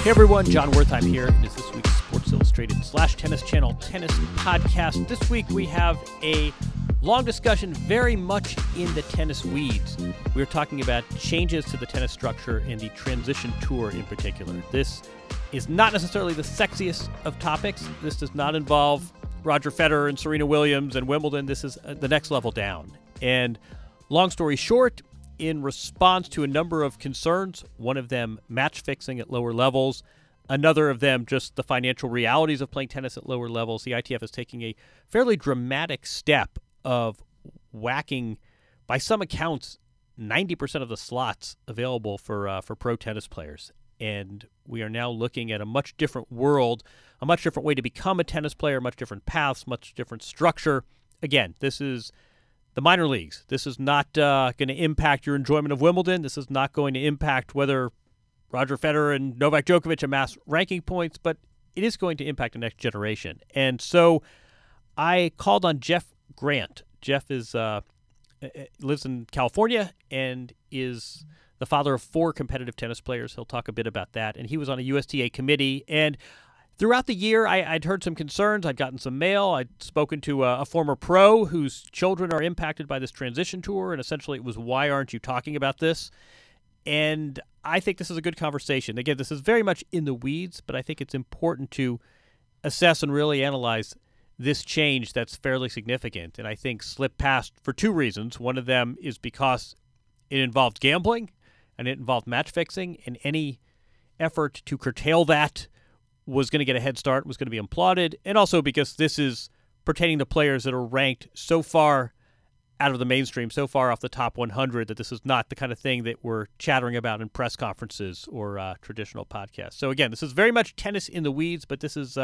Hey everyone, John Wertheim here. It is this week's Sports Illustrated / Tennis Channel Tennis Podcast. This week we have a long discussion very much in the tennis weeds. We're talking about changes to the tennis structure and the transition tour in particular. This is not necessarily the sexiest of topics. This does not involve Roger Federer and Serena Williams and Wimbledon. This is the next level down. And long story short, in response to a number of concerns, one of them match fixing at lower levels, another of them just the financial realities of playing tennis at lower levels, the ITF is taking a fairly dramatic step of whacking, by some accounts, 90% of the slots available for pro tennis players. And we are now looking at a much different world, a much different way to become a tennis player, much different paths, much different structure. Again, this is the minor leagues. This is not going to impact your enjoyment of Wimbledon. This is not going to impact whether Roger Federer and Novak Djokovic amass ranking points, but it is going to impact the next generation. And so I called on Jeff Grant. Jeff is lives in California and is the father of 4 competitive tennis players. He'll talk a bit about that. And he was on a USTA committee. And throughout the year, I'd heard some concerns. I'd gotten some mail. I'd spoken to a former pro whose children are impacted by this transition tour, and essentially it was, why aren't you talking about this? And I think this is a good conversation. Again, this is very much in the weeds, but I think it's important to assess and really analyze this change that's fairly significant, and I think slipped past for 2 reasons. One of them is because it involved gambling, and it involved match fixing, and any effort to curtail that was going to get a head start, was going to be applauded, and also because this is pertaining to players that are ranked so far out of the mainstream, so far off the top 100, that this is not the kind of thing that we're chattering about in press conferences or traditional podcasts. So again, this is very much tennis in the weeds, but this is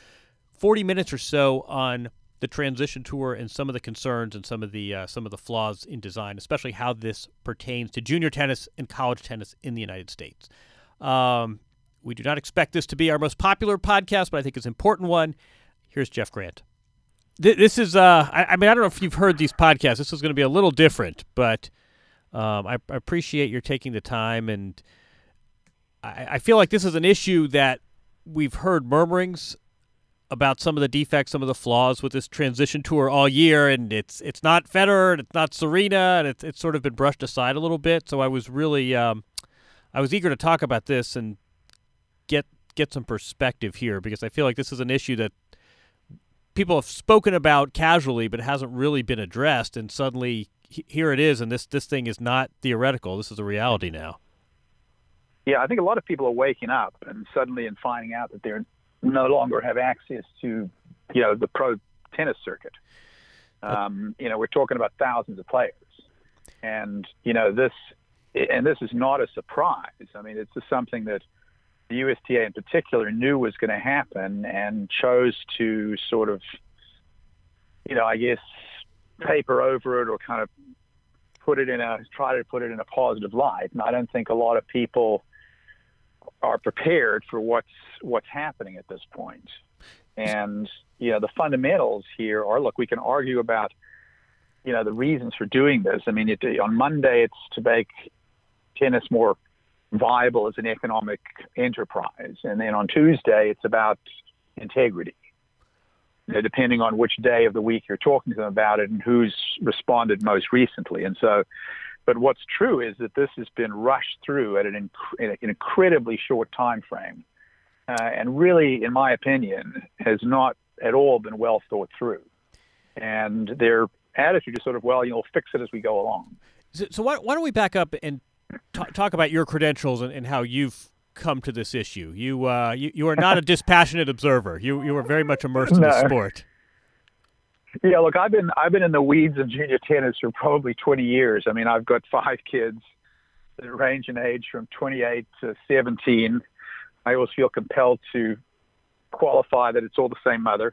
40 minutes or so on the transition tour and some of the concerns and some of the flaws in design, especially how this pertains to junior tennis and college tennis in the United States. We do not expect this to be our most popular podcast, but I think it's an important one. Here's Jeff Grant. This is, I don't know if you've heard these podcasts. This is going to be a little different, but I appreciate your taking the time. And I feel like this is an issue that we've heard murmurings about some of the defects, some of the flaws with this transition tour all year. And it's not Federer, and it's not Serena, and it's sort of been brushed aside a little bit. So I was really, I was eager to talk about this and get some perspective here, because I feel like this is an issue that people have spoken about casually but hasn't really been addressed, and suddenly here it is, and this thing is not theoretical. This is a reality now. Yeah, I think a lot of people are waking up and suddenly finding out that they're no longer have access to, the pro tennis circuit. We're talking about thousands of players, and this is not a surprise. I mean, it's just something that the USTA in particular knew was going to happen and chose to sort of, paper over it or kind of try to put it in a positive light. And I don't think a lot of people are prepared for what's happening at this point. And, the fundamentals here are, look, we can argue about, the reasons for doing this. I mean, on Monday, it's to make tennis more viable as an economic enterprise. And then on Tuesday, it's about integrity, depending on which day of the week you're talking to them about it and who's responded most recently. And so, but what's true is that this has been rushed through at an incredibly short time frame, and really, in my opinion, has not at all been well thought through. And their attitude is sort of, we'll fix it as we go along. So why don't we back up and talk about your credentials and how you've come to this issue. You are not a dispassionate observer. You are very much immersed in the sport. Yeah, look, I've been in the weeds of junior tennis for probably 20 years. I mean, I've got 5 kids that range in age from 28 to 17. I always feel compelled to qualify that it's all the same mother.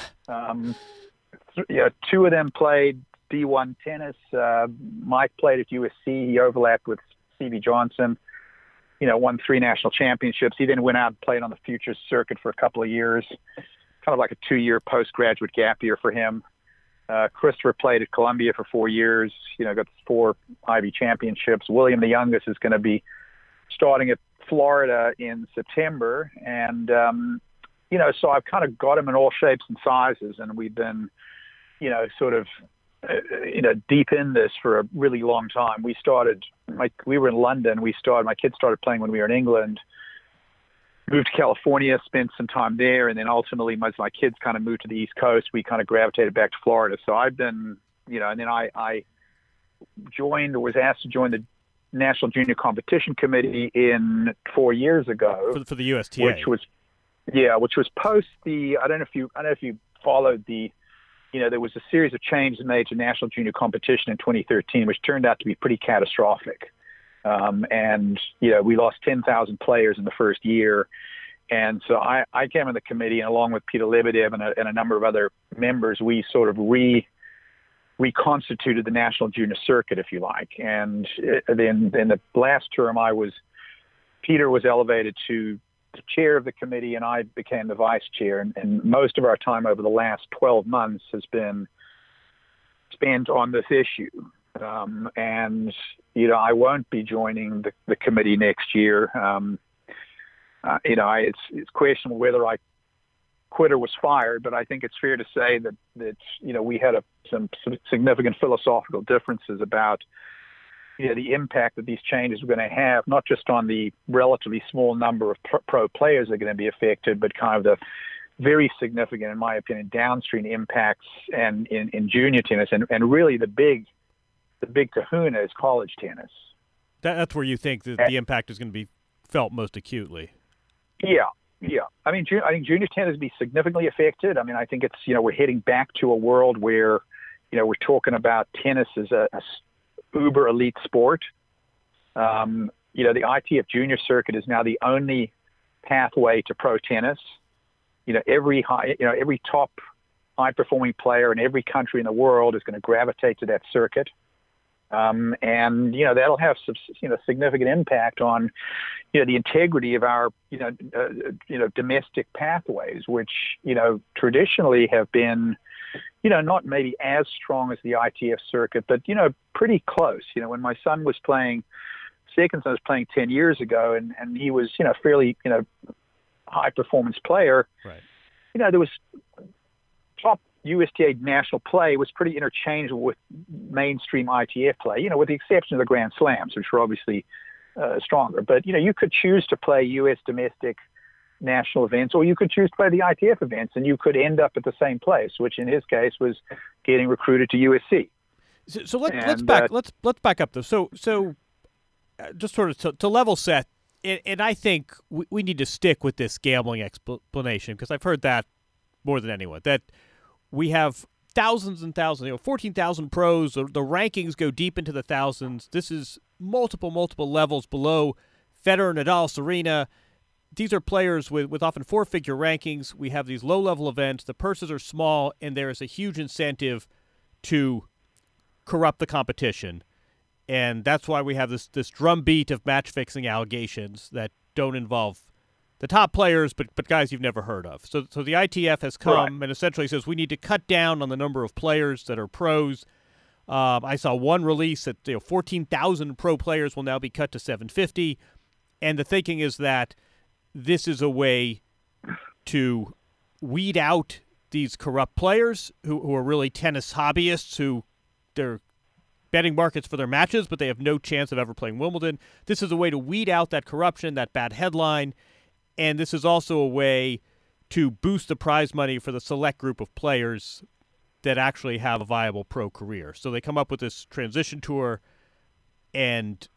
2 of them played D1 tennis. Mike played at USC. He overlapped with C.B. Johnson, won 3 national championships. He then went out and played on the futures circuit for a couple of years, kind of like a 2-year postgraduate gap year for him. Christopher played at Columbia for 4 years, got 4 Ivy championships. William, the youngest, is going to be starting at Florida in September, and so I've kind of got them in all shapes and sizes, and we've been, sort of, deep in this for a really long time. We were in London. My kids started playing when we were in England. Moved to California, spent some time there, and then ultimately, as my kids kind of moved to the East Coast, we kind of gravitated back to Florida. So I've been, and then I was asked to join the National Junior Competition Committee 4 years ago for the USTA, which was post the. I don't know if you followed the. There was a series of changes made to national junior competition in 2013, which turned out to be pretty catastrophic. And we lost 10,000 players in the first year. And so I came on the committee, and along with Peter Lebedev and a number of other members, we sort of reconstituted the national junior circuit, if you like. And then in the last term, Peter was elevated to the chair of the committee, and I became the vice chair. And most of our time over the last 12 months has been spent on this issue. And I won't be joining the committee next year. It's questionable whether I quit or was fired, but I think it's fair to say that we had some significant philosophical differences about the impact that these changes were going to have, not just on the relatively small number of pro players that are going to be affected, but kind of the very significant, in my opinion, downstream impacts and in junior tennis, and really the big kahuna is college tennis. That's where you think that the impact is going to be felt most acutely. Yeah. I think junior tennis will be significantly affected. I mean, I think it's we're heading back to a world where we're talking about tennis as a uber elite sport. The ITF junior circuit is now the only pathway to pro tennis. Every top high performing player in every country in the world is going to gravitate to that circuit. And that'll have some significant impact on the integrity of our domestic pathways, which traditionally have been not maybe as strong as the ITF circuit, but pretty close. When my son was playing, second son was playing 10 years ago, and he was fairly high performance player. Right. There was top USTA national play was pretty interchangeable with mainstream ITF play, with the exception of the Grand Slams, which were obviously stronger. But, you could choose to play U.S. domestic national events, or you could choose to play the ITF events, and you could end up at the same place, which in his case was getting recruited to USC. So let's back up though. So just sort of to level set, and I think we need to stick with this gambling explanation, because I've heard that more than anyone, that we have thousands and thousands, 14,000 pros. The rankings go deep into the thousands. This is multiple levels below Federer, Nadal, Serena. These are players with often four-figure rankings. We have these low-level events. The purses are small, and there is a huge incentive to corrupt the competition. And that's why we have this drumbeat of match-fixing allegations that don't involve the top players, but guys you've never heard of. So the ITF has come and essentially says we need to cut down on the number of players that are pros. I saw one release that 14,000 pro players will now be cut to 750, and the thinking is that this is a way to weed out these corrupt players who are really tennis hobbyists, who they're betting markets for their matches, but they have no chance of ever playing Wimbledon. This is a way to weed out that corruption, that bad headline. And this is also a way to boost the prize money for the select group of players that actually have a viable pro career. So they come up with this transition tour, and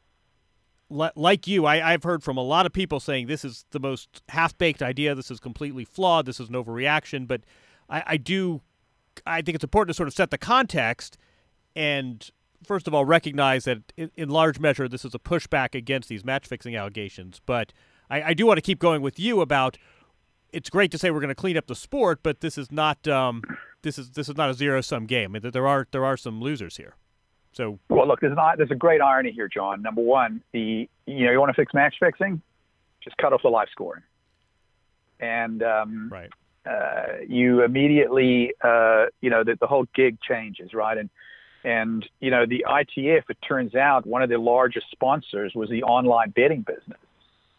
like you, I've heard from a lot of people saying this is the most half-baked idea, this is completely flawed, this is an overreaction, but I think it's important to sort of set the context and, first of all, recognize that in large measure this is a pushback against these match-fixing allegations. But I do want to keep going with you about, it's great to say we're going to clean up the sport, but this is not this is not a zero-sum game. There are some losers here. So, well, look, there's a great irony here, John. Number one, you want to fix match fixing, just cut off the live scoring, and right. You immediately the whole gig changes, right? And the ITF, it turns out, one of their largest sponsors was the online betting business.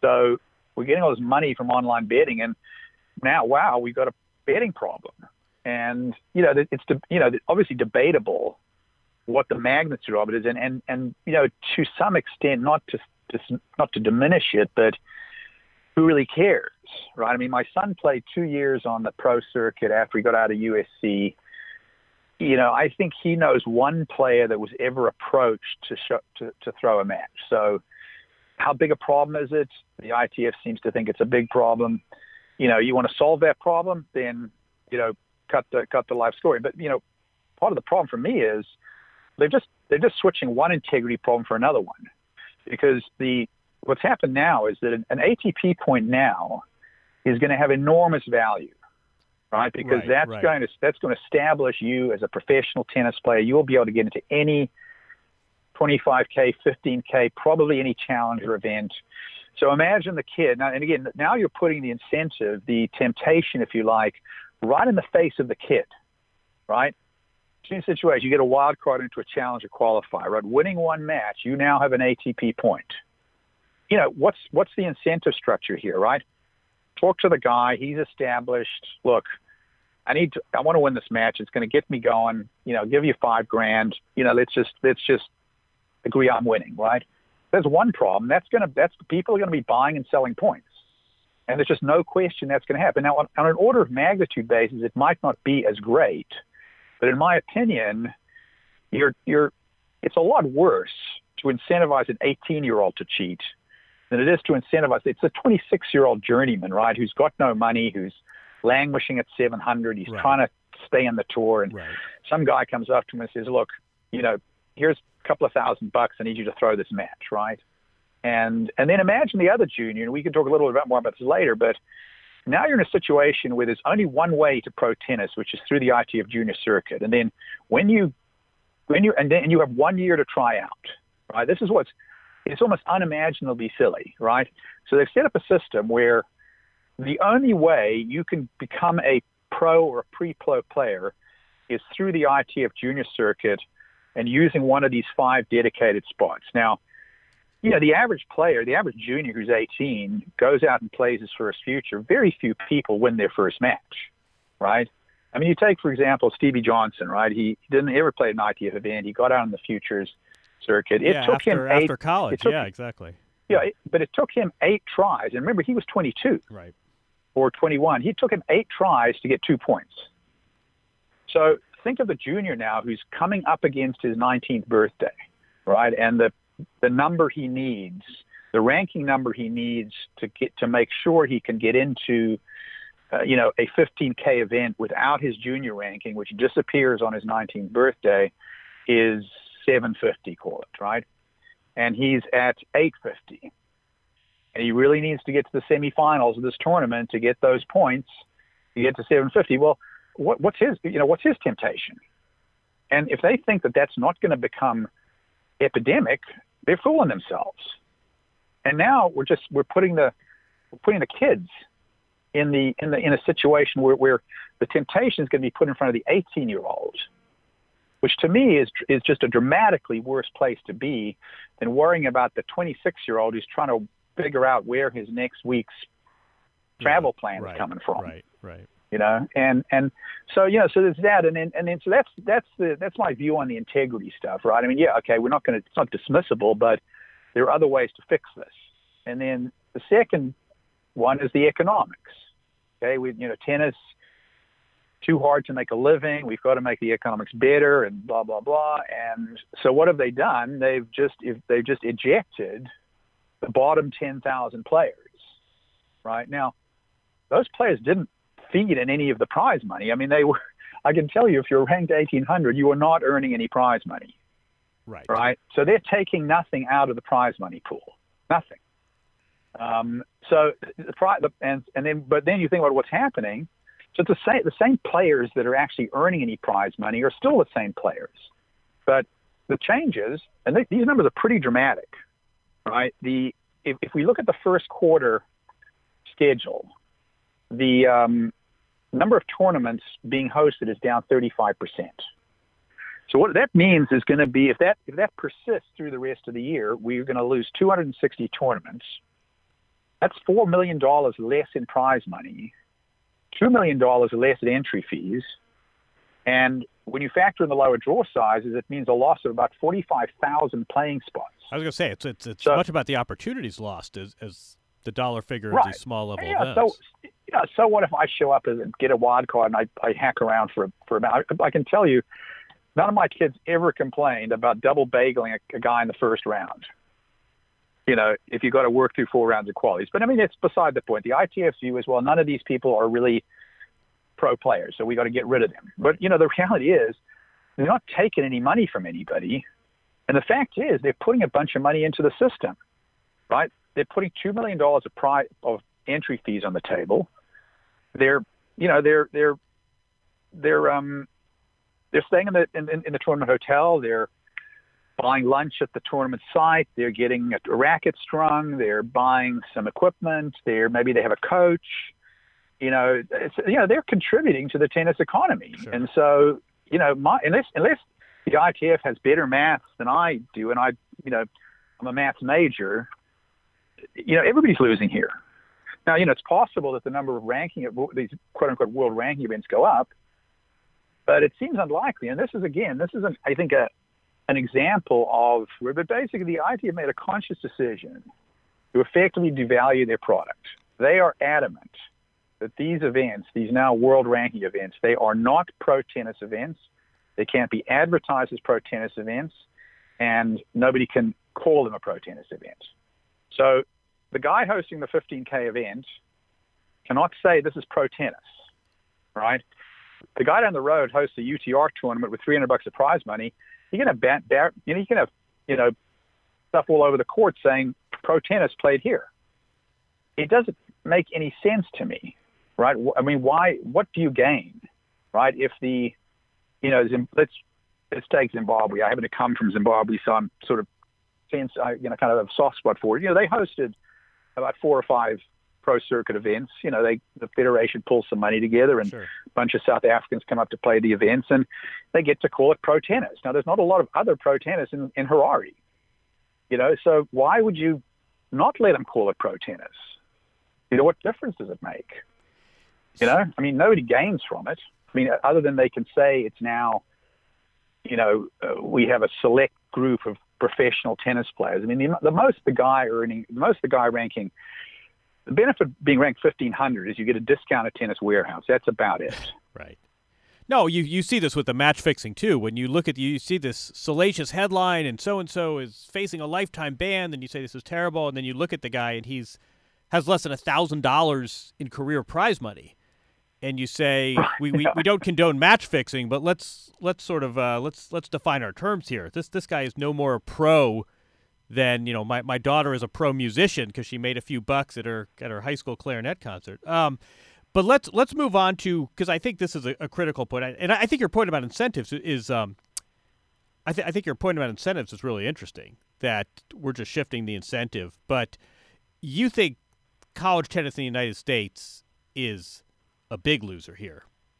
So we're getting all this money from online betting, and now, wow, we've got a betting problem. And, it's obviously debatable what the magnitude of it is. And to some extent, not to diminish it, but who really cares, right? I mean, my son played 2 years on the pro circuit after he got out of USC. I think he knows one player that was ever approached to throw a match. So how big a problem is it? The ITF seems to think it's a big problem. You want to solve that problem, then, cut the live scoring. But, part of the problem for me is they're just switching one integrity problem for another one, because what's happened now is that an ATP point now is going to have enormous value, right? Because that's going to establish you as a professional tennis player. You'll be able to get into any 25K, 15K, probably any challenger event. So imagine the kid now, and again, now you're putting the incentive, the temptation, if you like, right in the face of the kid, right? Same situation. You get a wild card into a challenger qualifier, right? Winning one match, you now have an ATP point. What's the incentive structure here, right? Talk to the guy. He's established. Look, I want to win this match. It's going to get me going. Give you $5,000. Let's just agree I'm winning, right? There's one problem. That's people are going to be buying and selling points, and there's just no question that's going to happen. Now, on an order of magnitude basis, it might not be as great, but in my opinion, it's a lot worse to incentivize an 18-year-old to cheat than it is to incentivize. It's a 26-year-old journeyman, right, who's got no money, who's languishing at 700. He's trying to stay on the tour, and some guy comes up to him and says, "Look, here's a couple of $1,000. I need you to throw this match," right? And then imagine the other junior, and we can talk a little bit more about this later, but now you're in a situation where there's only one way to pro tennis, which is through the ITF junior circuit. And then when you have 1 year to try out, right? It's almost unimaginably silly, right? So they've set up a system where the only way you can become a pro or a pre-pro player is through the ITF junior circuit and using one of these 5 dedicated spots. Now, the average player, the average junior who's 18, goes out and plays his first future. Very few people win their first match, right? I mean, you take, for example, Stevie Johnson, right? He didn't ever play an ITF event. He got out on the futures circuit. After college. Exactly. Yeah, but it took him 8 tries. And remember, he was 22 or 21. He took him 8 tries to get 2 points. So think of the junior now who's coming up against his 19th birthday, right? And the number he needs, the ranking number he needs to make sure he can get into, a 15K event without his junior ranking, which disappears on his 19th birthday, is 750, call it, right? And he's at 850. And he really needs to get to the semifinals of this tournament to get those points to get to 750. Well, what's his temptation? And if they think that that's not going to become epidemic, they're fooling themselves. And now we're putting the kids in a situation where the temptation is going to be put in front of the 18-year-old, which to me is just a dramatically worse place to be than worrying about the 26-year-old who's trying to figure out where his next week's travel plan is coming from. Right. And so so there's that, and then so that's my view on the integrity stuff, right? I mean, it's not dismissible, but there are other ways to fix this. And then the second one is the economics. Okay, tennis, too hard to make a living. We've got to make the economics better, and blah blah blah. And so what have they done? They've just ejected the bottom 10,000 players. Right now, those players didn't feed in any of the prize money. I mean, I can tell you, if you're ranked 1800, you are not earning any prize money. Right. So they're taking nothing out of the prize money pool. Nothing. But then you think about what's happening. So the same players that are actually earning any prize money are still the same players. But the changes, and these numbers are pretty dramatic, right? If we look at the first quarter schedule, the number of tournaments being hosted is down 35%. So what that means is going to be, if that persists through the rest of the year, we're going to lose 260 tournaments. That's $4 million less in prize money, $2 million less in entry fees. And when you factor in the lower draw sizes, it means a loss of about 45,000 playing spots. I was going to say, it's so much about the opportunities lost as the dollar figure of these small level events. So what if I show up and get a wild card and I hack around for a I can tell you, none of my kids ever complained about double bageling a guy in the first round. If you got to work through 4 rounds of qualies. But I mean, it's beside the point. The ITF's view is, well, none of these people are really pro players, so we got to get rid of them. But, the reality is they're not taking any money from anybody. And the fact is they're putting a bunch of money into the system, right? They're putting $2 million of entry fees on the table. They're staying in the tournament hotel. They're buying lunch at the tournament site. They're getting a racket strung. They're buying some equipment. Maybe they have a coach. They're contributing to the tennis economy. Sure. And so, unless the ITF has better maths than I do, and I'm a maths major, everybody's losing here. Now, it's possible that the number of these quote unquote world ranking events go up, but it seems unlikely. And this is I think an example of where, but basically the ITF made a conscious decision to effectively devalue their product. They are adamant that these events, these now world ranking events, they are not pro tennis events. They can't be advertised as pro tennis events, and nobody can call them a pro tennis event. So the guy hosting the 15K event cannot say this is pro tennis, right? The guy down the road hosts a UTR tournament with $300 of prize money. You can have stuff all over the court saying pro tennis played here. It doesn't make any sense to me, right? I mean, why? What do you gain, right? If let's take Zimbabwe. I happen to come from Zimbabwe, so I'm sort of kind of a soft spot for it. They hosted about 4 or 5 pro circuit events. The federation pulls some money together, and a bunch of South Africans come up to play the events, and they get to call it pro tennis. Now, there's not a lot of other pro tennis in Harare, so why would you not let them call it pro tennis? What difference does it make? I mean, nobody gains from it. I mean, other than they can say it's now, we have a select group of professional tennis players. I mean, the most the guy ranking, the benefit of being ranked 1,500 is you get a discount at Tennis Warehouse. That's about it. Right. No, you see this with the match fixing too. When you look at you see this salacious headline and so is facing a lifetime ban, then you say this is terrible, and then you look at the guy and has less than $1,000 in career prize money, and you say we don't condone match fixing, but let's sort of let's define our terms here. This guy is no more a pro than my daughter is a pro musician because she made a few bucks at her high school clarinet concert. But let's move on to, because I think this is a critical point, and I think your point about incentives is I think your point about incentives is really interesting, that we're just shifting the incentive. But you think college tennis in the United States is a big loser here?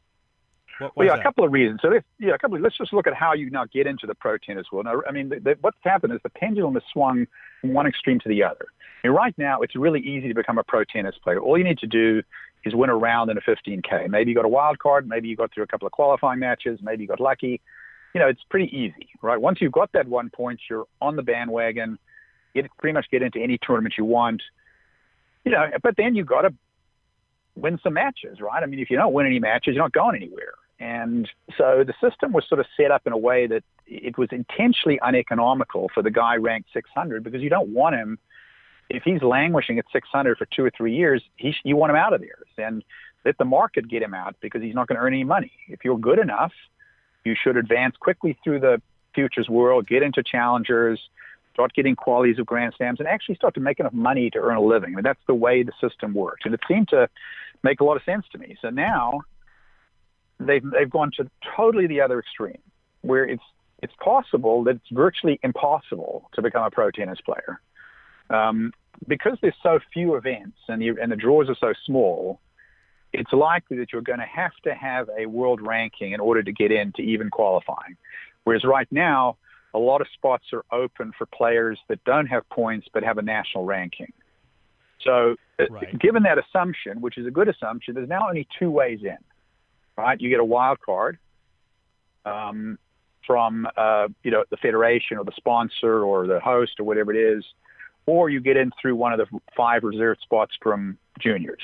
A couple of reasons. So let's just look at how you now get into the pro tennis world. Now, I mean, what's happened is the pendulum has swung from one extreme to the other. I mean, right now, it's really easy to become a pro tennis player. All you need to do is win a round in a 15K. Maybe you got a wild card. Maybe you got through a couple of qualifying matches. Maybe you got lucky. It's pretty easy, right? Once you've got that 1 point, you're on the bandwagon. You pretty much get into any tournament you want. But then you've got to win some matches, right? I mean, if you don't win any matches, you're not going anywhere. And so the system was sort of set up in a way that it was intentionally uneconomical for the guy ranked 600, because you don't want him, if he's languishing at 600 for 2 or 3 years, you want him out of there. And let the market get him out, because he's not going to earn any money. If you're good enough, you should advance quickly through the futures world, get into challengers, start getting qualities of Grand Slams, and actually start to make enough money to earn a living. I mean, that's the way the system works. And it seemed to make a lot of sense to me. So now they've gone to totally the other extreme, where it's possible that it's virtually impossible to become a pro tennis player. Because there's so few events and the draws are so small, it's likely that you're going to have a world ranking in order to get into even qualifying. Whereas right now, a lot of spots are open for players that don't have points but have a national ranking. So Right. given that assumption, which is a good assumption, there's now only two ways in, right? You get a wild card from, the federation or the sponsor or the host or whatever it is, or you get in through one of the 5 reserved spots from juniors.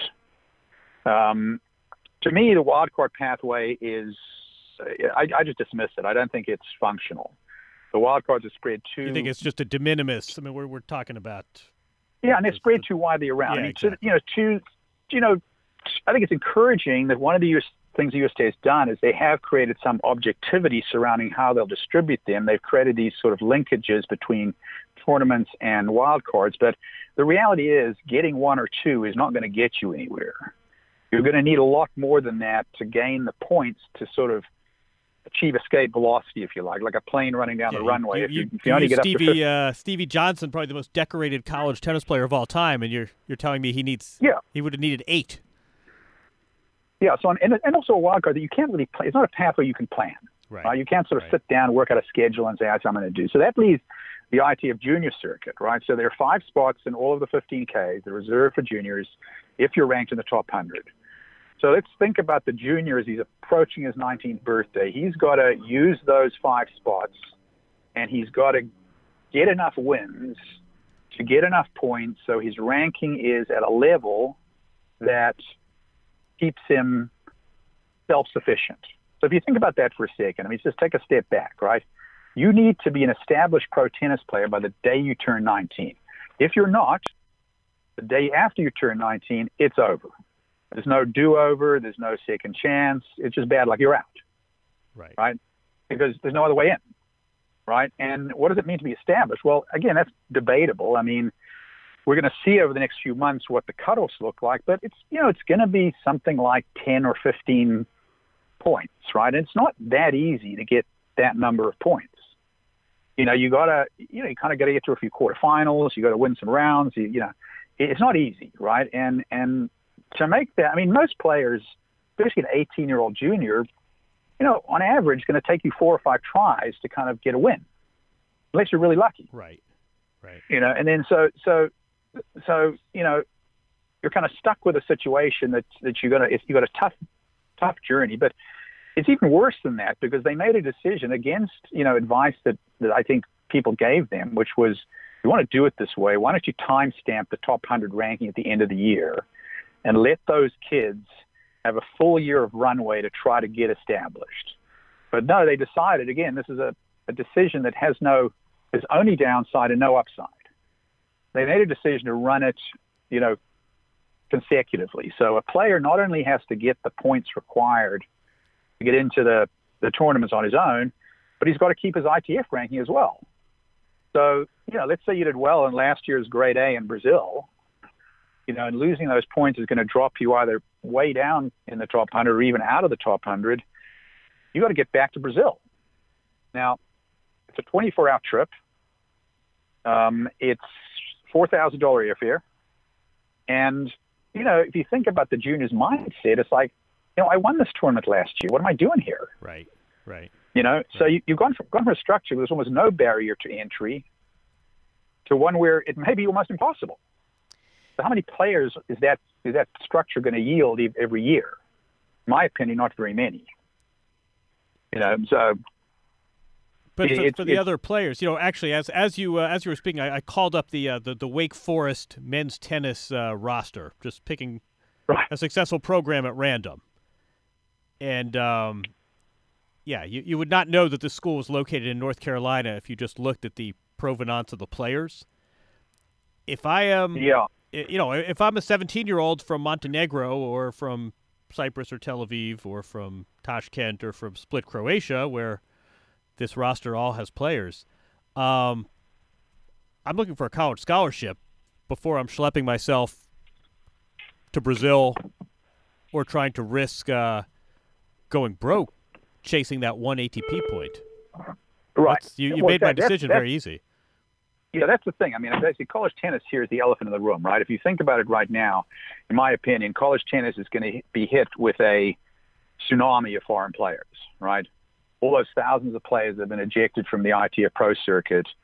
To me, the wild card pathway is, I just dismiss it. I don't think it's functional. The wild cards are spread too. You think it's just a de minimis? I mean, we're talking about. Yeah, and they're spread too widely around. Yeah, I mean, exactly. I think it's encouraging that one of the things the USTA has done is they have created some objectivity surrounding how they'll distribute them. They've created these sort of linkages between tournaments and wild cards, but the reality is getting 1 or 2 is not going to get you anywhere. You're going to need a lot more than that to gain the points to sort of achieve escape velocity, if you like a plane running down the runway. If you only get Stevie Johnson, probably the most decorated college tennis player of all time, and you're telling me he would have needed 8. Yeah, so and also a wild card that you can't really play. It's not a pathway you can plan. Right. You can't sort of sit down, work out a schedule, and say, that's what I'm going to do. So that leaves the ITF junior circuit, right? So there are 5 spots in all of the 15Ks that are reserved for juniors if you're ranked in the top 100. So let's think about the junior as he's approaching his 19th birthday. He's got to use those 5 spots, and he's got to get enough wins to get enough points so his ranking is at a level that keeps him self-sufficient. So if you think about that for a second, I mean, just take a step back, right? You need to be an established pro tennis player by the day you turn 19. If you're not, the day after you turn 19, it's over. There's no do-over. There's no second chance. It's just bad luck. You're out. Right? Because there's no other way in. Right? And what does it mean to be established? Well, again, that's debatable. I mean, we're going to see over the next few months what the cutoffs look like, but it's going to be something like 10 or 15 points, right? And it's not that easy to get that number of points. You kind of got to get to a few quarterfinals. You got to win some rounds. It's not easy, right? And to make that, I mean, most players, especially an 18-year-old junior, on average, it's going to take you 4 or 5 tries to kind of get a win, unless you're really lucky. Right. And then so you're kind of stuck with a situation that you got a tough journey, but it's even worse than that because they made a decision against advice that I think people gave them, which was, you want to do it this way, why don't you timestamp the top 100 ranking at the end of the year and let those kids have a full year of runway to try to get established. But no, they decided, again, this is a decision that there's only downside and no upside. They made a decision to run it, consecutively. So a player not only has to get the points required to get into the tournaments on his own, but he's got to keep his ITF ranking as well. So, let's say you did well in last year's grade A in Brazil, and losing those points is going to drop you either way down in the top 100 or even out of the top 100. You got to get back to Brazil. Now, it's a 24-hour trip. It's $4,000 airfare. And, if you think about the juniors' mindset, it's like, I won this tournament last year. What am I doing here? Right. So you've gone from a structure where there's almost no barrier to entry to one where it may be almost impossible. So how many players is that structure going to yield every year? In my opinion, not very many. So. But for the other players, actually, as you were speaking, I called up the Wake Forest men's tennis roster, just picking a successful program at random, and you would not know that this school was located in North Carolina if you just looked at the provenance of the players. If I am, if I'm a 17-year-old from Montenegro or from Cyprus or Tel Aviv or from Tashkent or from Split, Croatia, where this roster all has players, I'm looking for a college scholarship before I'm schlepping myself to Brazil or trying to risk going broke chasing that one ATP point. Right. You made my decision very easy. Yeah, that's the thing. I mean, basically, college tennis here is the elephant in the room, right? If you think about it right now, in my opinion, college tennis is going to be hit with a tsunami of foreign players, right? All those thousands of players that have been ejected from the ITF Pro Circuit.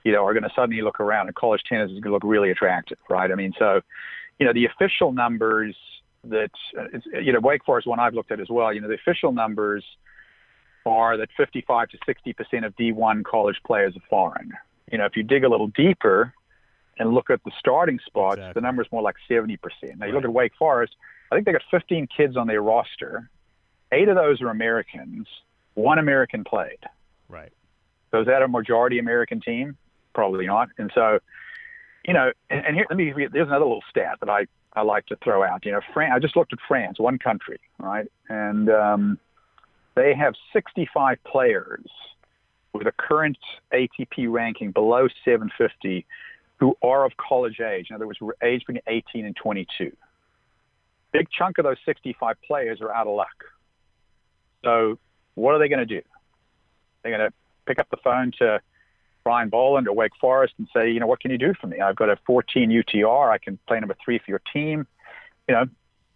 are going to suddenly look around and college tennis is going to look really attractive, right? I mean, so, the official numbers that, Wake Forest one I've looked at as well, the official numbers are that 55 to 60% of D1 college players are foreign. If you dig a little deeper and look at the starting spots, the number's more like 70%. Now, you look at Wake Forest, I think they got 15 kids on their roster. 8 of those are Americans. 1 American played. Right. So is that a majority American team? Probably not. And so, and here, there's another little stat that I like to throw out. I just looked at France, one country, right? And they have 65 players with a current ATP ranking below 750 who are of college age. In other words, aged between 18 and 22. Big chunk of those 65 players are out of luck. So what are they going to do? They're going to pick up the phone to Brian Boland or Wake Forest and say, what can you do for me? I've got a 14 UTR. I can play number 3 for your team. So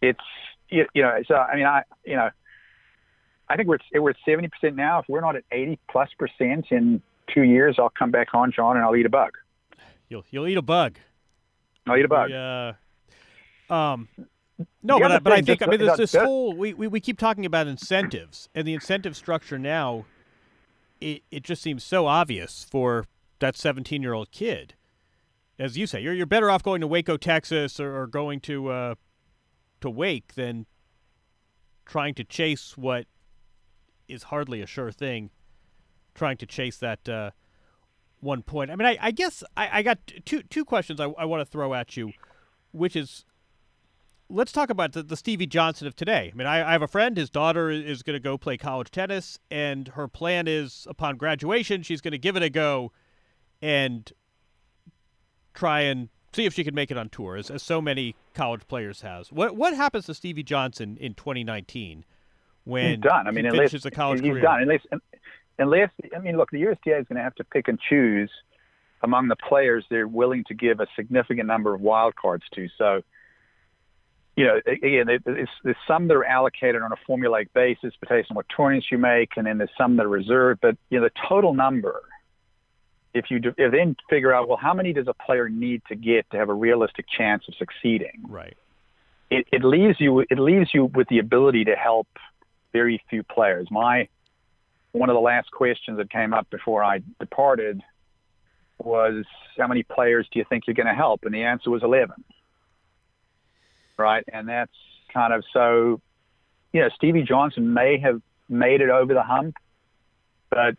I think we're at 70% now. If we're not at 80+% in 2 years, I'll come back on, John, and I'll eat a bug. You'll eat a bug. I'll eat a bug. No, but I think this whole we keep talking about incentives, and the incentive structure now, it just seems so obvious for that 17-year-old kid. As you say, you're better off going to Waco, Texas, or going to Wake than trying to chase what is hardly a sure thing, trying to chase that 1 point. I mean, I guess I got two questions I want to throw at you, which is, let's talk about the Stevie Johnson of today. I mean, I have a friend, his daughter is going to go play college tennis, and her plan is upon graduation, she's going to give it a go and try and see if she can make it on tour, as so many college players has. What happens to Stevie Johnson in 2019 when he's done? I mean, he finishes a college career? He's done. Unless, look, the USTA is going to have to pick and choose among the players they're willing to give a significant number of wild cards to. So, again, there's some that are allocated on a formulaic basis based on what tournaments you make, and then there's some that are reserved. But, the total number, if then figure out, well, how many does a player need to get to have a realistic chance of succeeding? Right. It leaves you with the ability to help very few players. One of the last questions that came up before I departed was, how many players do you think you're going to help? And the answer was 11. Right. And that's kind of, so, Stevie Johnson may have made it over the hump, but,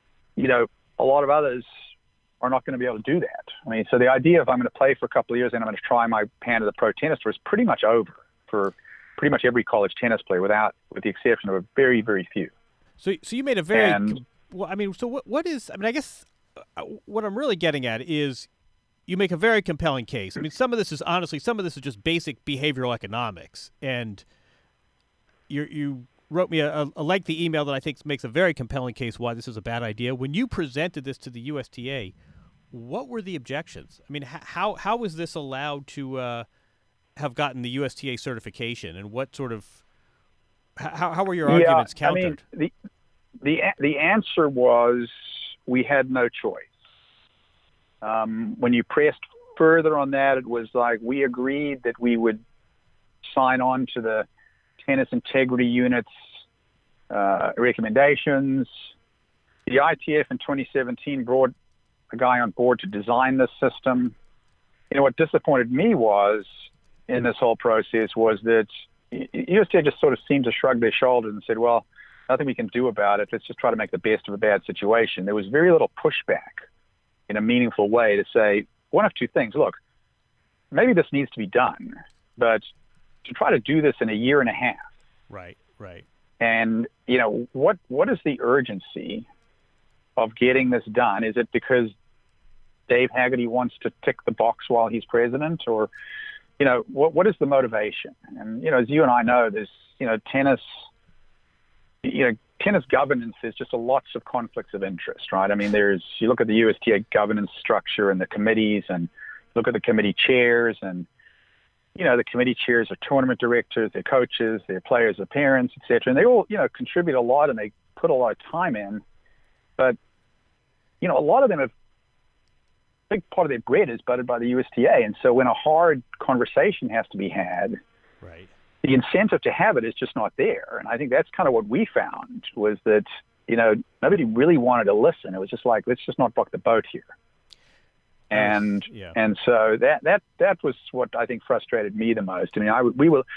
a lot of others are not going to be able to do that. I mean, so the idea of I'm going to play for a couple of years and I'm going to try my hand at the pro tennis tour is pretty much over for pretty much every college tennis player, with the exception of a very, very few. So you made a very what is? I mean, I guess what I'm really getting at is you make a very compelling case. I mean, some of this is just basic behavioral economics, and you wrote me a lengthy email that I think makes a very compelling case why this is a bad idea. When you presented this to the USTA, what were the objections? I mean, how was this allowed to have gotten the USTA certification, and what sort of how were your arguments countered? I mean, the answer was we had no choice. When you pressed further on that, it was like we agreed that we would sign on to the Tennis Integrity Unit's recommendations. The ITF in 2017 brought a guy on board to design this system. What disappointed me was in this whole process was that USTA just sort of seemed to shrug their shoulders and said, well, nothing we can do about it. Let's just try to make the best of a bad situation. There was very little pushback in a meaningful way to say one of two things. Look, maybe this needs to be done, but to try to do this in a year and a half. Right. And, what is the urgency of getting this done? Is it because Dave Haggerty wants to tick the box while he's president, or, what is the motivation? And, as you and I know, there's, tennis governance, there's just lots of conflicts of interest, right? I mean, you look at the USTA governance structure and the committees, and look at the committee chairs, and, the committee chairs are tournament directors, they're coaches, they're players, they're parents, et cetera. And they all, contribute a lot and they put a lot of time in. But, a lot of them have big part of their bread is buttered by the USTA. And so when a hard conversation has to be had, right, the incentive to have it is just not there. And I think that's kind of what we found was that, nobody really wanted to listen. It was just like, let's just not rock the boat here. And so that was what I think frustrated me the most. I mean, we were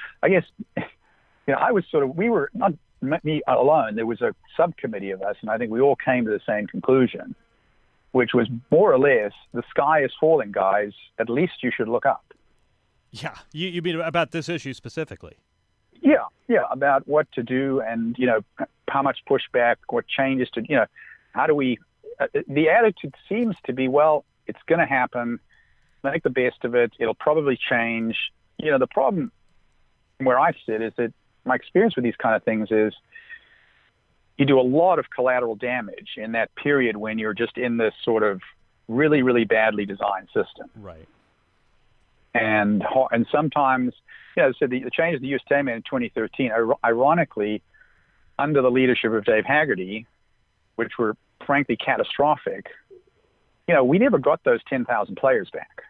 not me alone. There was a subcommittee of us, and I think we all came to the same conclusion, which was more or less, the sky is falling, guys. At least you should look up. Yeah, you mean about this issue specifically? Yeah, about what to do and, how much pushback, what changes to, how do we, the attitude seems to be, well, it's going to happen, make the best of it, it'll probably change. The problem where I sit is that my experience with these kind of things is you do a lot of collateral damage in that period when you're just in this sort of really, really badly designed system. Right. And sometimes, so the changes the USTA made in 2013, ironically, under the leadership of Dave Haggerty, which were frankly catastrophic, we never got those 10,000 players back.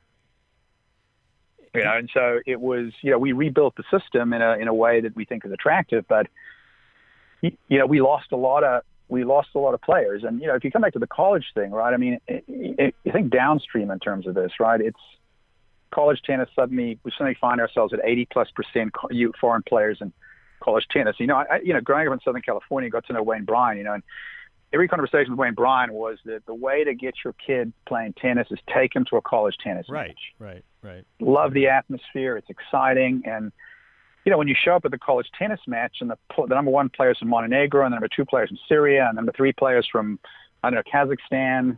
And so it was, we rebuilt the system in a way that we think is attractive, but we lost a lot of players. And if you come back to the college thing, right? I mean, you think downstream in terms of this, right? It's college tennis. We suddenly find ourselves at 80+% foreign players in college tennis. Growing up in Southern California, got to know Wayne Bryan. And every conversation with Wayne Bryan was that the way to get your kid playing tennis is take him to a college tennis match. Right. Love the atmosphere. It's exciting. And, when you show up at the college tennis match and the number one players from Montenegro and the number two players from Syria and number three players from, Kazakhstan,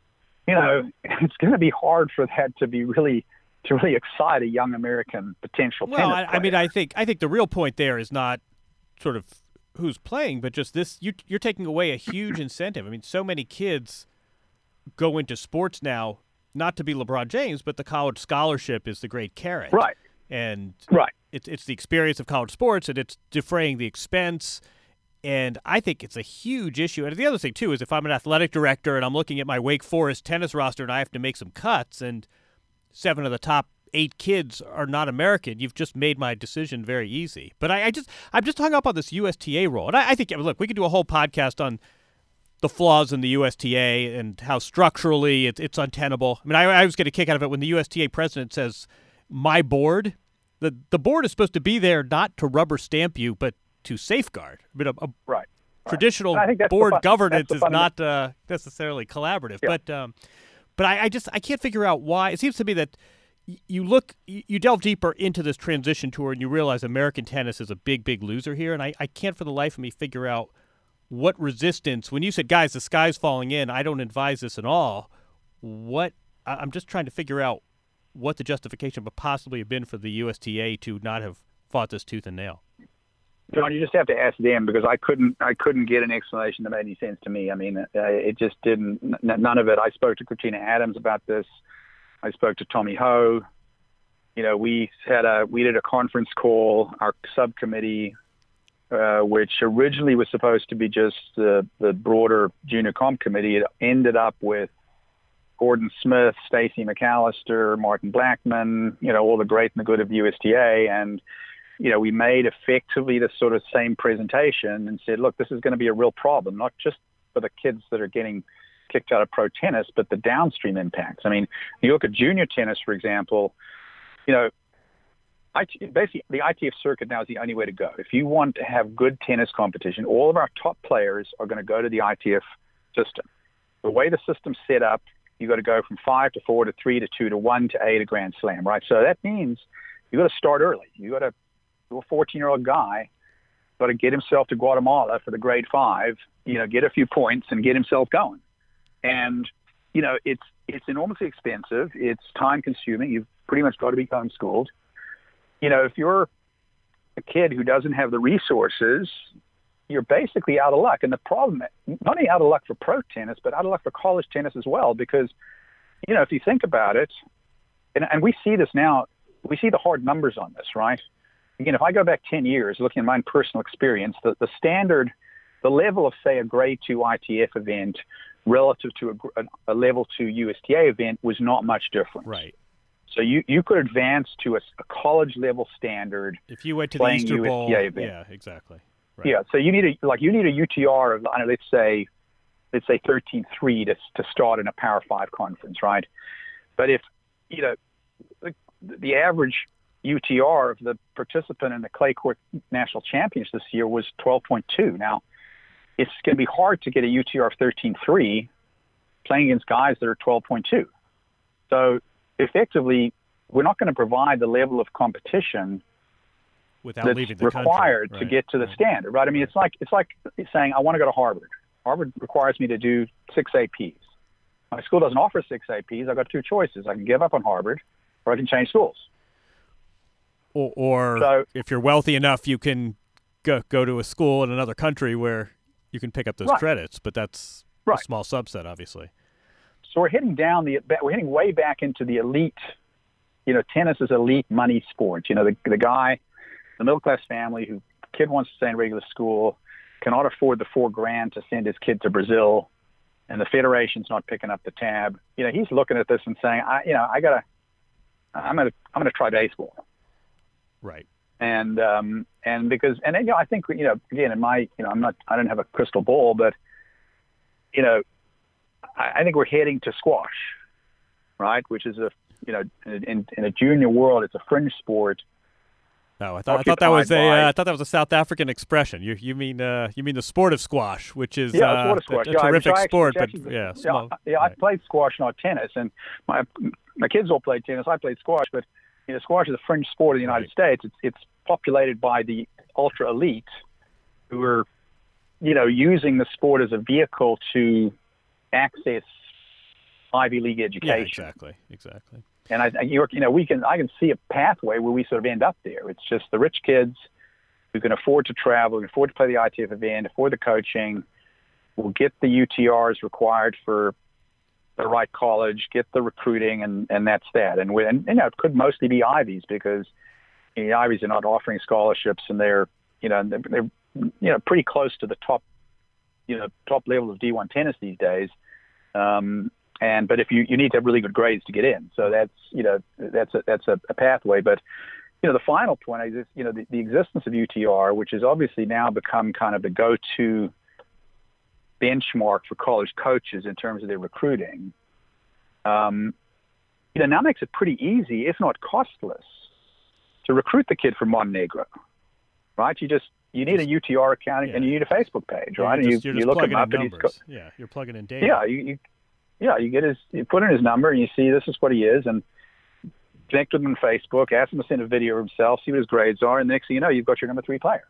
it's going to be hard for that to really excite a young American potential tennis player. I mean, I think the real point there is not sort of who's playing, but just this, you're taking away a huge incentive. I mean, so many kids go into sports now, not to be LeBron James, but the college scholarship is the great carrot. Right. And right. It's the experience of college sports, and it's defraying the expense. And I think it's a huge issue. And the other thing, too, is if I'm an athletic director and I'm looking at my Wake Forest tennis roster and I have to make some cuts and 7 of the top 8 kids are not American, you've just made my decision very easy. But I'm just hung up on this USTA role. And I think, look, we could do a whole podcast on the flaws in the USTA and how structurally it's untenable. I mean, I was getting a kick out of it when the USTA president says, my board, the board is supposed to be there not to rubber stamp you, but to safeguard. I mean, right. Traditional board governance is not necessarily collaborative. Yeah. But I can't figure out why. It seems to me that you delve deeper into this transition tour and you realize American tennis is a big, big loser here. And I can't for the life of me figure out what resistance, when you said, guys, the sky's falling in, I don't advise this at all. I'm just trying to figure out what the justification would possibly have been for the USTA to not have fought this tooth and nail. John, you just have to ask them, because I couldn't get an explanation that made any sense to me. I mean, it just didn't. None of it. I spoke to Katrina Adams about this. I spoke to Tommy Ho. We did a conference call, our subcommittee, which originally was supposed to be just the broader junior comp committee. It ended up with Gordon Smith, Stacey McAllister, Martin Blackman, all the great and the good of the USTA. And, we made effectively the sort of same presentation and said, look, this is going to be a real problem, not just for the kids that are getting kicked out of pro tennis, but the downstream impacts. I mean, you look at junior tennis, for example, basically the ITF circuit now is the only way to go. If you want to have good tennis competition, all of our top players are going to go to the ITF system. The way the system's set up, you got to go from 5 to 4 to 3 to 2 to 1 to 8 a Grand Slam, right? So that means you got to start early. You got to, a 14-year-old guy, got to get himself to Guatemala for the grade 5, get a few points and get himself going. And, it's enormously expensive. It's time consuming. You've pretty much got to be homeschooled. If you're a kid who doesn't have the resources, you're basically out of luck. And the problem, not only out of luck for pro tennis, but out of luck for college tennis as well, because, if you think about it, and we see this now, we see the hard numbers on this, right? Again, if I go back 10 years, looking at my own personal experience, the standard, the level of, say, a grade 2 ITF event relative to a level 2 USTA event was not much different. Right. So you could advance to a college level standard if you went to the Easter USTA Bowl. Event. Yeah, exactly. Right. Yeah. So you need a UTR of, let's say 13.3 to start in a Power 5 conference, right? But if the average UTR of the participant in the clay court national championships this year was 12.2. Now, it's going to be hard to get a UTR of 13.3 playing against guys that are 12.2. So effectively, we're not going to provide the level of competition without that's leaving the required country. to get to the standard, right? I mean, it's like saying I want to go to Harvard. Harvard requires me to do 6 APs. My school doesn't offer 6 APs. I've got 2 choices. I can give up on Harvard, or I can change schools. Or so, if you're wealthy enough, you can go to a school in another country where you can pick up those credits, but that's a small subset, obviously. So we're heading way back into the elite. Tennis is elite money sport. The guy, the middle class family who kid wants to stay in regular school, cannot afford the $4,000 to send his kid to Brazil, and the federation's not picking up the tab. He's looking at this and saying, I'm gonna try baseball. Right. And because I think again I don't have a crystal ball, but I think we're heading to squash, right? Which is in a junior world, it's a fringe sport. No, I thought that was a South African expression. You mean the sport of squash, which is a terrific sport, but I played squash, not tennis, and my kids all played tennis. I played squash, but squash is a fringe sport in the United States. It's populated by the ultra elite who are using the sport as a vehicle to access Ivy League education. Yeah, exactly. And I can see a pathway where we sort of end up there. It's just the rich kids who can afford to travel, can afford to play the ITF event, afford the coaching, will get the UTRs required for the right college, get the recruiting, and that's that. And it could mostly be Ivies because the Ivies are not offering scholarships, and they're pretty close to the top level of D1 tennis these days. But if you need to have really good grades to get in, so that's a pathway. But the final point is the existence of UTR, which has obviously now become kind of the go-to benchmark for college coaches in terms of their recruiting. Now makes it pretty easy, if not costless, to recruit the kid from Montenegro, right? You need a UTR account and you need a Facebook page, right? And you look him up and you're plugging in data. You put in his number and you see this is what he is, and connect with him on Facebook, ask him to send a video of himself, see what his grades are, and the next thing you know, you've got your number 3 player.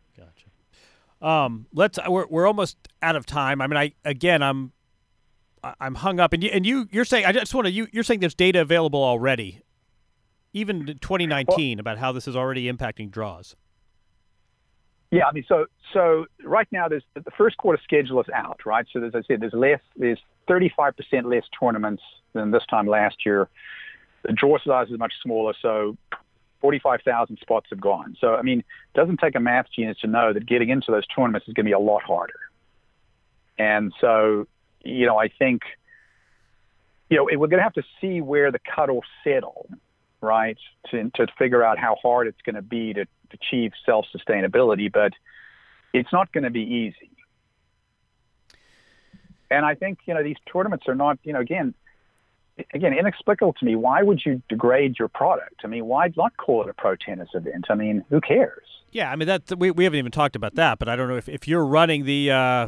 Gotcha. We're almost out of time. I mean, I'm hung up, and you're saying you're saying there's data available already, even in 2019, about how this is already impacting draws. Yeah, I mean, so right now the first quarter schedule is out, right? So as I said, there's 35% less tournaments than this time last year. The draw size is much smaller, so 45,000 spots have gone. So, I mean, it doesn't take a math genius to know that getting into those tournaments is going to be a lot harder. And so, I think, we're going to have to see where the cutoffs settle, right, to figure out how hard it's going to be to achieve self-sustainability, but it's not going to be easy. And I think, these tournaments are not, again, inexplicable to me. Why would you degrade your product? I mean, why not call it a pro tennis event? I mean, who cares? Yeah, I mean, we haven't even talked about that, but I don't know if you're running the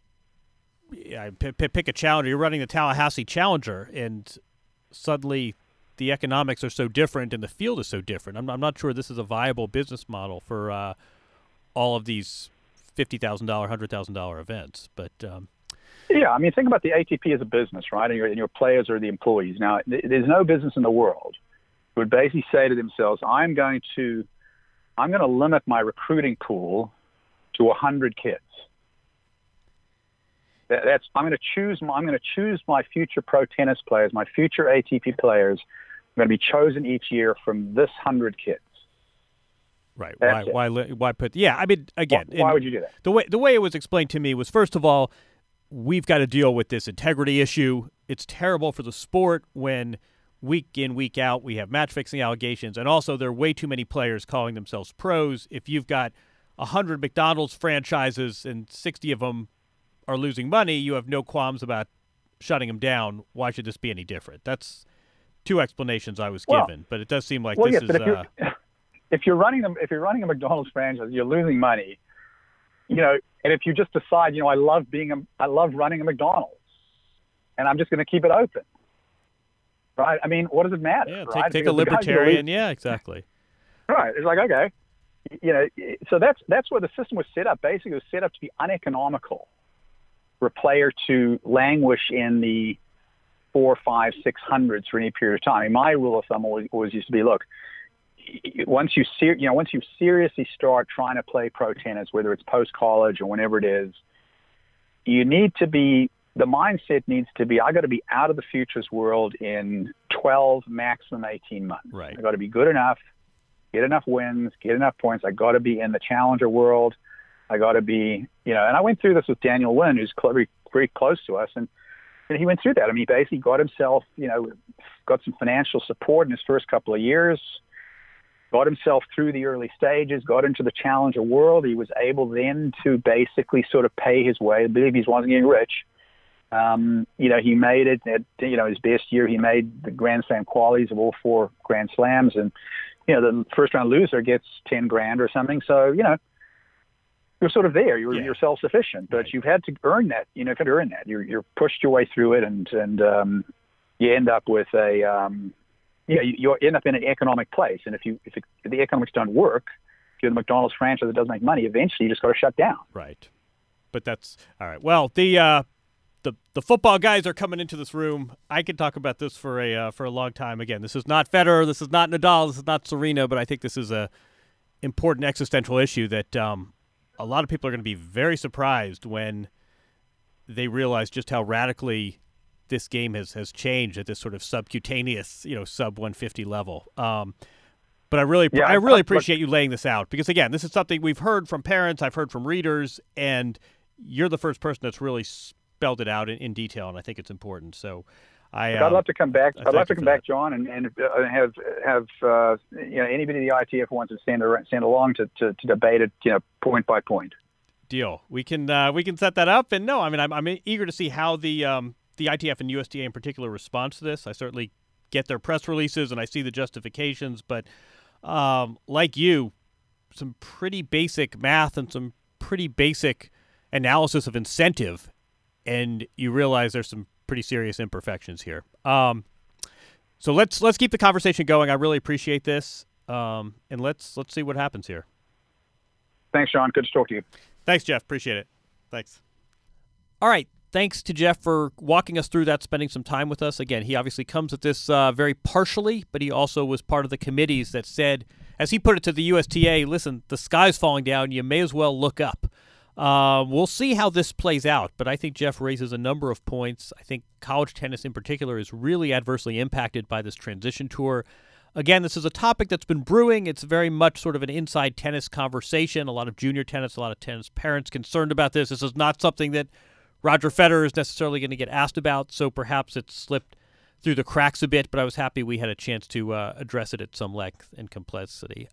pick a challenger, you're running the Tallahassee Challenger, and suddenly the economics are so different and the field is so different. I'm not sure this is a viable business model for all of these $50,000, $100,000 events, but. Yeah, I mean, think about the ATP as a business, right? And your players are the employees. Now, there's no business in the world who would basically say to themselves, I'm going to limit my recruiting pool to 100 kids. I'm going to choose my future pro tennis players, my future ATP players. I'm going to be chosen each year from this 100 kids. Right. Why put? Yeah. I mean, again, why would you do that? The way it was explained to me was, first of all, we've got to deal with this integrity issue. It's terrible for the sport when week in, week out, we have match-fixing allegations, and also there are way too many players calling themselves pros. If you've got 100 McDonald's franchises and 60 of them are losing money, you have no qualms about shutting them down. Why should this be any different? That's two explanations I was given, but it does seem like this is. If you're running a McDonald's franchise, you're losing money. And if you just decide, I love running a McDonald's, and I'm just going to keep it open, right? I mean, what does it matter? Yeah, right? take a libertarian. Yeah, exactly. Right. It's like, okay, so that's where the system was set up. Basically, it was set up to be uneconomical for a player to languish in the 400, 500, 600s for any period of time. I mean, my rule of thumb always used to be, look, once you seriously start trying to play pro tennis, whether it's post college or whenever it is, the mindset needs to be, I got to be out of the futures world in 12, maximum 18 months. Right. I got to be good enough, get enough wins, get enough points. I got to be in the challenger world. I got to be, and I went through this with Daniel Lynn, who's very, very close to us, and he went through that. I mean, he basically got himself, got some financial support in his first couple of years, got himself through the early stages, got into the challenger world. He was able then to basically sort of pay his way. I believe he wasn't getting rich. He made it at, his best year. He made the Grand Slam qualities of all 4 Grand Slams. And, the first round loser gets $10,000 or something. So, you're sort of there. You're self-sufficient, but right. You've had to earn that. You've had to earn that. You're pushed your way through it, and you end up with you end up in an economic place. And if the economics don't work, if you're the McDonald's franchise that doesn't make money, eventually you just got to shut down. Right. But that's all right. Well, the football guys are coming into this room. I could talk about this for a long time. Again, this is not Federer, this is not Nadal, this is not Serena, but I think this is a important existential issue that a lot of people are going to be very surprised when they realize just how radically this game has changed at this sort of subcutaneous, sub 150 level. But I really appreciate you laying this out, because again, this is something we've heard from parents, I've heard from readers, and you're the first person that's really spelled it out in detail, and I think it's important. So I'd love to come back. I'd love to come back, John, and have anybody in the ITF wants to stand along to debate it, point by point. Deal. We can set that up. And no, I mean, I'm eager to see how the ITF and USTA in particular responds to this. I certainly get their press releases and I see the justifications, but like you, some pretty basic math and some pretty basic analysis of incentive, and you realize there's some pretty serious imperfections here. So let's keep the conversation going. I really appreciate this, and let's see what happens here. Thanks, Sean. Good to talk to you. Thanks, Jeff. Appreciate it. Thanks. All right. Thanks to Jeff for walking us through that, spending some time with us. Again, he obviously comes at this very partially, but he also was part of the committees that said, as he put it to the USTA, listen, the sky's falling down. You may as well look up. We'll see how this plays out, but I think Jeff raises a number of points. I think college tennis in particular is really adversely impacted by this transition tour. Again, this is a topic that's been brewing. It's very much sort of an inside tennis conversation. A lot of junior tennis, a lot of tennis parents concerned about this. This is not something that Roger Federer is necessarily going to get asked about, so perhaps it slipped through the cracks a bit, but I was happy we had a chance to address it at some length and complexity.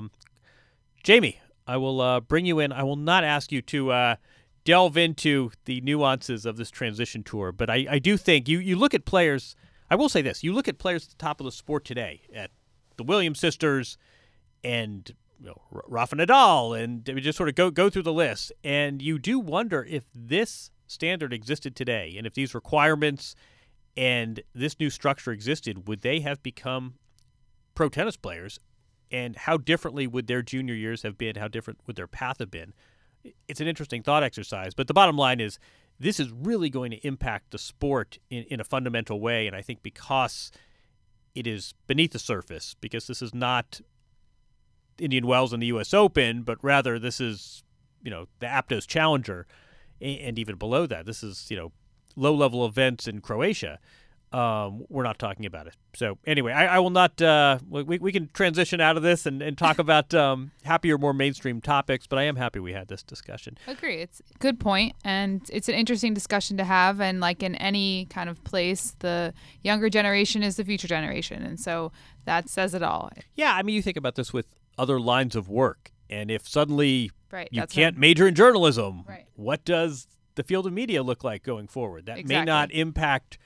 Jamie, I will bring you in. I will not ask you to delve into the nuances of this transition tour, but I do think you look at players. I will say this. You look at players at the top of the sport today, at the Williams sisters and Rafa Nadal, and we just sort of go through the list, and you do wonder if this standard existed today, and if these requirements and this new structure existed, would they have become pro tennis players? And how differently would their junior years have been? How different would their path have been? It's an interesting thought exercise. But the bottom line is this is really going to impact the sport in a fundamental way. And I think because it is beneath the surface, because this is not Indian Wells and the U.S. Open, but rather this is, the Aptos Challenger. And even below that, this is, low-level events in Croatia. we're not talking about it. So anyway, I will not. We can transition out of this and talk about happier, more mainstream topics. But I am happy we had this discussion. Agree. It's a good point, and it's an interesting discussion to have. And like in any kind of place, the younger generation is the future generation, and so that says it all. Yeah, I mean, you think about this with other lines of work, and if suddenly you can't major in journalism, what does the field of media look like going forward? That may not impact,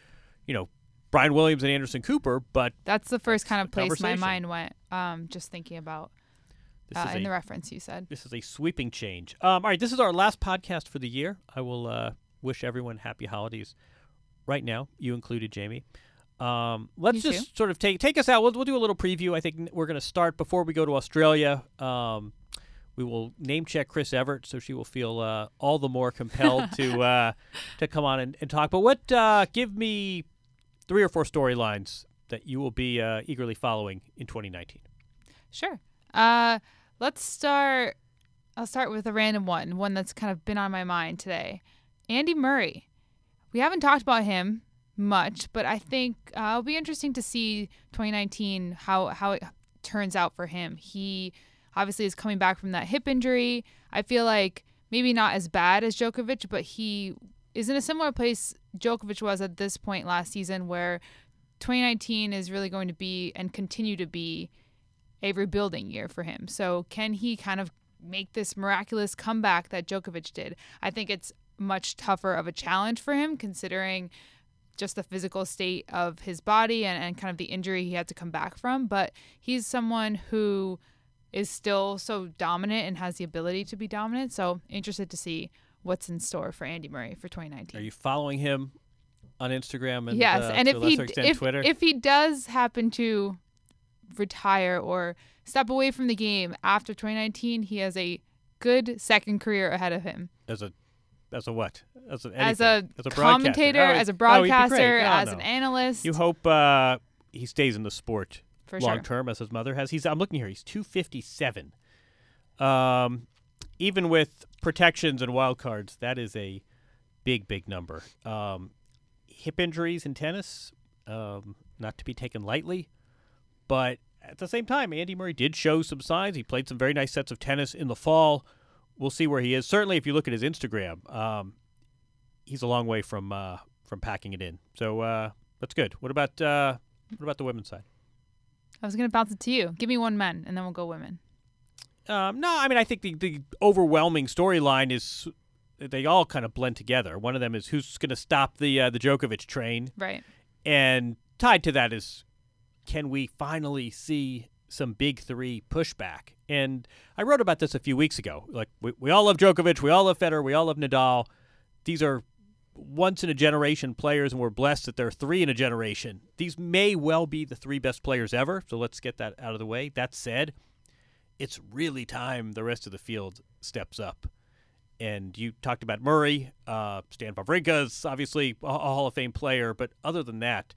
Brian Williams and Anderson Cooper, but that's the first kind of place my mind went, just thinking about in the reference you said. This is a sweeping change. All right, this is our last podcast for the year. I will wish everyone happy holidays right now, you included, Jamie. Let's just sort of take us out. We'll do a little preview. I think we're going to start before we go to Australia. We will name check Chris Evert, so she will feel all the more compelled to come on and talk. But give me 3 or 4 storylines that you will be eagerly following in 2019. Sure. Let's start. I'll start with a random one that's kind of been on my mind today. Andy Murray. We haven't talked about him much, but I think it'll be interesting to see 2019 how it turns out for him. He obviously is coming back from that hip injury. I feel like maybe not as bad as Djokovic, but he is in a similar place Djokovic was at this point last season, where 2019 is really going to be and continue to be a rebuilding year for him. So can he kind of make this miraculous comeback that Djokovic did? I think it's much tougher of a challenge for him, considering just the physical state of his body and kind of the injury he had to come back from. But he's someone who is still so dominant and has the ability to be dominant. So interested to see what's in store for Andy Murray for 2019. Are you following him on Instagram and yes, and Twitter? If he does happen to retire or step away from the game after 2019, he has a good second career ahead of him. As a what? As a commentator, as a broadcaster, as an analyst. You hope he stays in the sport for long term, as his mother has. I'm looking here. He's 257. Even with protections and wild cards, that is a big number. Hip injuries in tennis, not to be taken lightly, but at the same time, Andy Murray did show some signs. He played some very nice sets of tennis in the fall. We'll see where he is. Certainly, if you look at his Instagram, he's a long way from packing it in. So that's good. What about the women's side? I was going to bounce it to you. Give me one men, and then we'll go women. No, I mean, I think the overwhelming storyline is they all kind of blend together. One of them is who's going to stop the Djokovic train. Right. And tied to that is, can we finally see some big 3 pushback? And I wrote about this a few weeks ago. Like, we all love Djokovic, we all love Federer, we all love Nadal. These are once-in-a-generation players, and we're blessed that there are 3 in a generation. These may well be the 3 best players ever, so let's get that out of the way. That said, it's really time the rest of the field steps up. And you talked about Murray. Stan Wawrinka is obviously a Hall of Fame player, but other than that,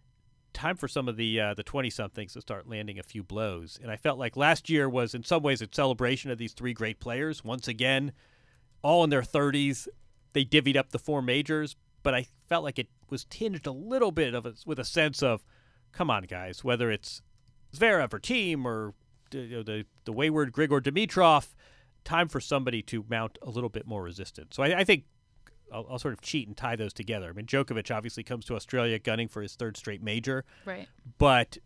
time for some of the 20-somethings to start landing a few blows. And I felt like last year was in some ways a celebration of these 3 great players. Once again, all in their 30s, they divvied up the 4 majors, but I felt like it was tinged a little bit with a sense of, come on, guys, whether it's Zverev or Thiem or the wayward Grigor Dimitrov, time for somebody to mount a little bit more resistance. So I think I'll sort of cheat and tie those together. I mean, Djokovic obviously comes to Australia gunning for his 3rd straight major. Right. But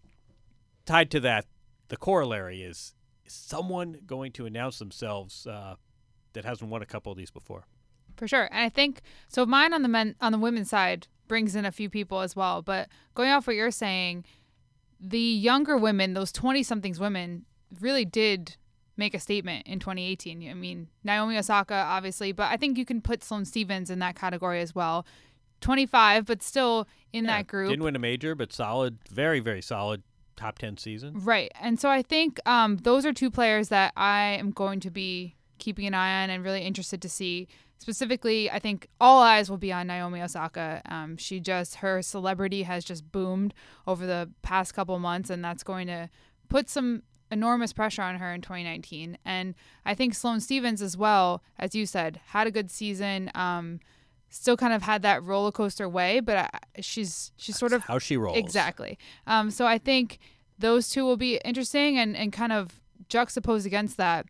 tied to that, the corollary is someone going to announce themselves that hasn't won a couple of these before? For sure. And I think, so mine on the women's side brings in a few people as well. But going off what you're saying, the younger women, those 20-somethings women, really did make a statement in 2018. I mean, Naomi Osaka, obviously, but I think you can put Sloane Stephens in that category as well. 25, but still in that group. Didn't win a major, but solid, very, very solid top 10 season. Right. And so I think those are 2 players that I am going to be keeping an eye on and really interested to see. Specifically, I think all eyes will be on Naomi Osaka. Her celebrity has just boomed over the past couple months, and that's going to put some enormous pressure on her in 2019. And I think Sloane Stephens as well, as you said, had a good season, still kind of had that roller coaster way, but she's sort of how she rolls. Exactly. So I think those two will be interesting and kind of juxtaposed against that.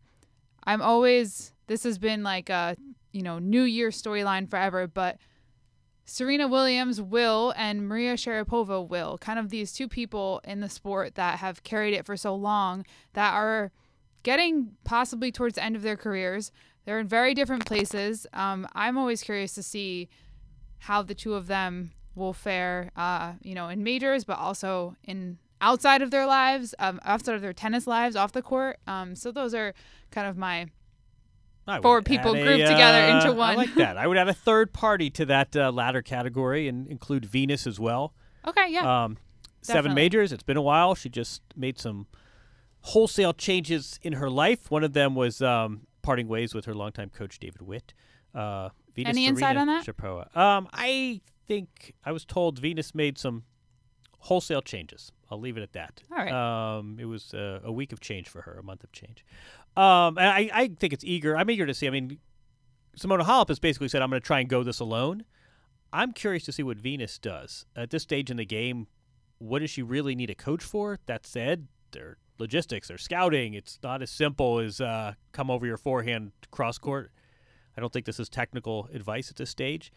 This has been like a, New Year storyline forever, but Serena Williams will and Maria Sharapova will, kind of these two people in the sport that have carried it for so long that are getting possibly towards the end of their careers. They're in very different places. I'm always curious to see how the two of them will fare, in majors, but also outside of their lives, outside of their tennis lives, off the court. So those are kind of my four people grouped together into one. I like that. I would add a third party to that latter category and include Venus as well. Okay, yeah. 7 majors. It's been a while. She just made some wholesale changes in her life. One of them was parting ways with her longtime coach, David Witt. Venus, any insight on that? Sharapova. I think I was told Venus made some wholesale changes. I'll leave it at that. All right. It was a week of change for her, a month of change. And I think I'm eager to see. I mean, Simona Halep has basically said, I'm going to try and go this alone. I'm curious to see what Venus does. At this stage in the game, what does she really need a coach for? That said, their logistics, their scouting, it's not as simple as come over your forehand cross court. I don't think this is technical advice at this stage.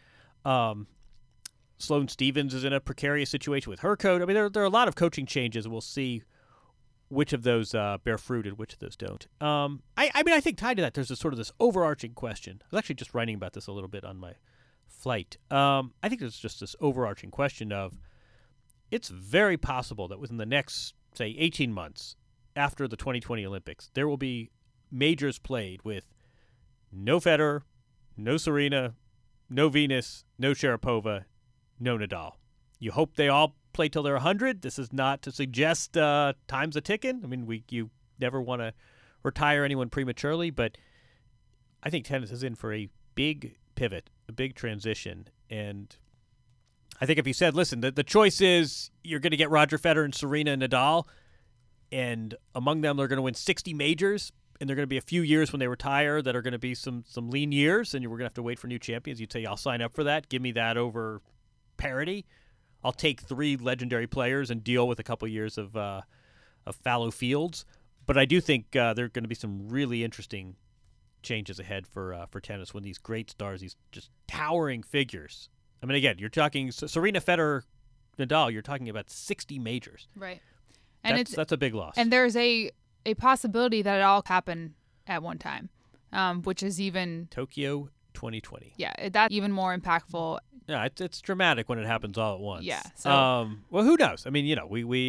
Sloane Stephens is in a precarious situation with her coach. I mean, there are a lot of coaching changes, and we'll see which of those bear fruit and which of those don't. I think tied to that, there's this overarching question. I was actually just writing about this a little bit on my flight. I think there's just this overarching question of it's very possible that within the next, say, 18 months after the 2020 Olympics, there will be majors played with no Federer, no Serena, no Venus, no Sharapova, no Nadal. You hope they all play till they're 100. This is not to suggest time's a ticking. I mean, you never want to retire anyone prematurely, but I think tennis is in for a big pivot, a big transition. And I think if you said, listen, the choice is you're going to get Roger Federer and Serena and Nadal, and among them they're going to win 60 majors, and there are going to be a few years when they retire that are going to be some lean years, and we're going to have to wait for new champions. You'd say, I'll sign up for that. Give me that over parity. I'll take 3 legendary players and deal with a couple years of fallow fields. But I do think there are going to be some really interesting changes ahead for tennis when these great stars, these just towering figures. I mean, again, you're talking Serena, Federer, Nadal. You're talking about 60 majors, right? And that's a big loss. And there's a possibility that it all happen at one time, which is even Tokyo 2020. Yeah, that's even more impactful. Yeah, it's dramatic when it happens all at once. Yeah. So, well, who knows? I mean, we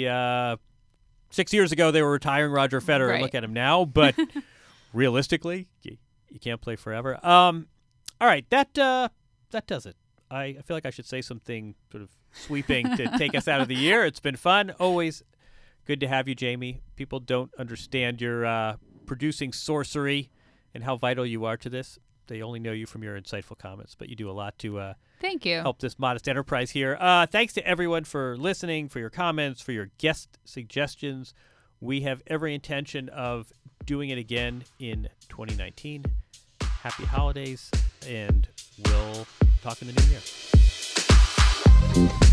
6 years ago they were retiring Roger Federer. Right. Look at him now, but realistically, you can't play forever. All right, that does it. I feel like I should say something sort of sweeping to take us out of the year. It's been fun. Always good to have you, Jamie. People don't understand your producing sorcery and how vital you are to this. They only know you from your insightful comments, but you do a lot to thank you. Help this modest enterprise here. Thanks to everyone for listening, for your comments, for your guest suggestions. We have every intention of doing it again in 2019. Happy holidays, and we'll talk in the new year.